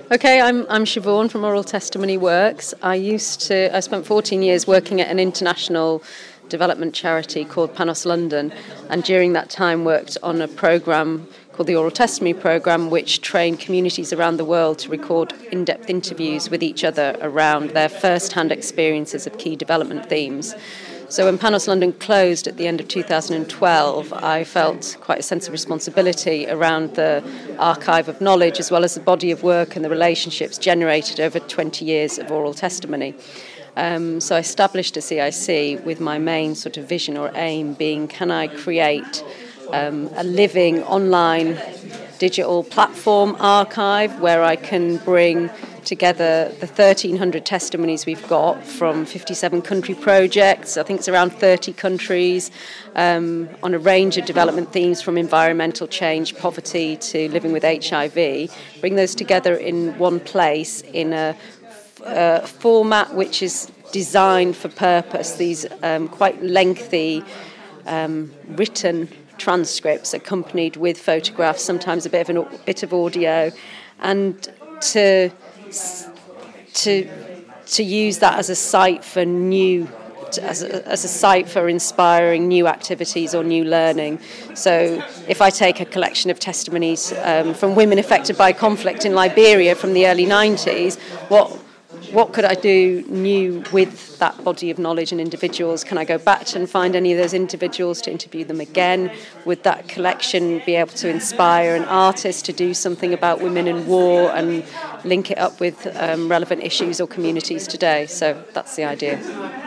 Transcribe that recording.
Okay, I'm Siobhan from Oral Testimony Works. I spent 14 years working at an international development charity called Panos London, and during that time worked on a programme called the Oral Testimony Programme, which trained communities around the world to record in-depth interviews with each other around their first-hand experiences of key development themes. So when Panos London closed at the end of 2012, I felt quite a sense of responsibility around the archive of knowledge as well as the body of work and the relationships generated over 20 years of oral testimony. So I established a CIC with my main sort of vision or aim being, can I create a living online digital platform archive where I can bring together the 1,300 testimonies we've got from 57 country projects. I think it's around 30 countries on a range of development themes from environmental change, poverty to living with HIV. Bring those together in one place in a format which is designed for purpose. These quite lengthy written transcripts accompanied with photographs, sometimes a bit of audio, and to use that as a site for as a site for inspiring new activities or new learning. So if I take a collection of testimonies from women affected by conflict in Liberia from the early 90s, what could I do new with that body of knowledge and individuals? Can I go back and find any of those individuals to interview them again? Would that collection be able to inspire an artist to do something about women in war and link it up with relevant issues or communities today? So that's the idea.